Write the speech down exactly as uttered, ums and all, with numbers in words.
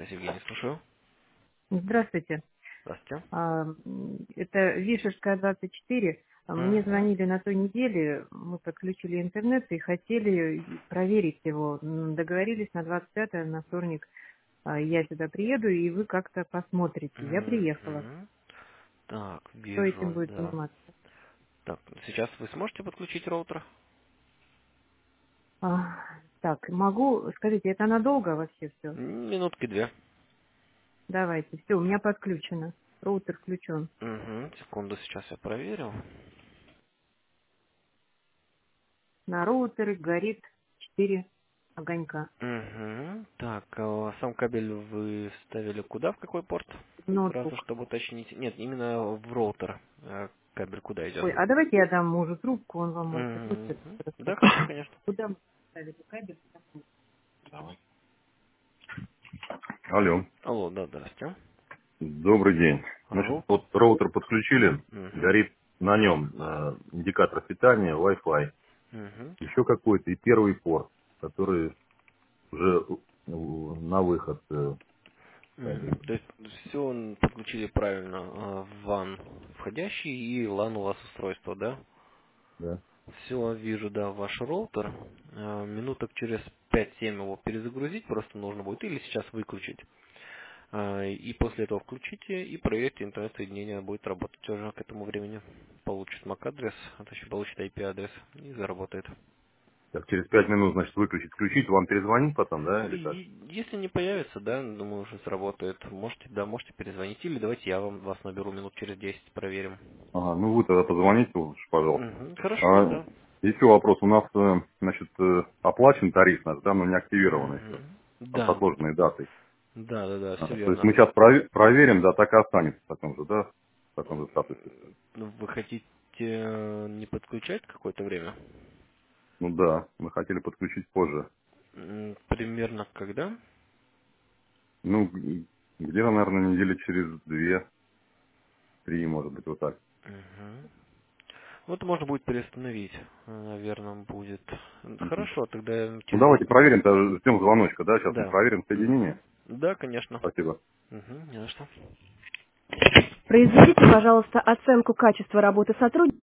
Связь, Евгений, слушаю. Здравствуйте. Здравствуйте. А, м, Это Вишерская двадцать четыре. А, Мне Угу. звонили на той неделе, мы подключили интернет и хотели проверить его. М, Договорились на двадцать пятое, на вторник. А, Я сюда приеду, и вы как-то посмотрите. Я приехала. Угу. Так, Кто вижу этим вас, будет да. заниматься? Так, сейчас вы сможете подключить роутер? А, Так, могу, скажите, это надолго вообще все? М, Минутки две. Давайте, все, у меня подключено. Роутер включен. Угу. Секунду, сейчас я проверю. На роутере горит четыре огонька. Угу. Так, а сам кабель вы ставили куда, в какой порт? Сразу, Ноутбук. чтобы уточнить. Нет, именно в роутер. А кабель куда идет? Ой, а давайте я дам мужу трубку, он вам может лучше Угу. Да, рассказать. хорошо, конечно. Куда мы ставили кабель? Давай. Алло, Алло, да, здрасте. добрый день. Значит, Роутер. вот роутер подключили, Угу. горит на нем э, индикатор питания, Wi-Fi, Угу. еще какой-то и первый порт, который уже э, на выход э, Мгм. кабель. То есть все подключили правильно а, в ван входящий и лан у вас устройство, да? Да. Все, вижу, да, ваш роутер. А, Минуток через пять-семь его перезагрузить просто нужно будет или сейчас выключить. А, И после этого включите и проверьте, интернет-соединение будет работать уже к этому времени. Получит мак-адрес, а то еще получит ай пи-адрес и заработает. Так, через пять минут, значит, выключить, включить, вам перезвонить потом, да, или как? И если не появится, да, думаю, уже сработает. Можете, да, можете перезвонить. Или давайте я вам вас наберу минут через десять, проверим. Ага, ну вы тогда позвоните уж, пожалуйста. Мгм. Хорошо, А, да. еще вопрос. У нас, э, значит, э, оплачен тариф наш, да, но не активирован еще. Мгм. Там с Да, отложенной датой. да, да, да, А, все то есть верно. мы сейчас проверим, да, так и останется в таком же, да, в таком же статусе. Ну, вы хотите э, не подключать какое-то время? Ну да, мы хотели подключить позже. М, Примерно когда? Ну, г- где-то, наверное, недели через две, три, может быть, вот так. Мгм. Вот можно будет переустановить, наверное, будет. Мгм. Хорошо, тогда Ну через давайте несколько... проверим, даже ждем звоночка, да, сейчас мы Да. проверим Мгм. соединение. Да, конечно. Спасибо. Угу, не за что. Произведите, пожалуйста, оценку качества работы сотрудника.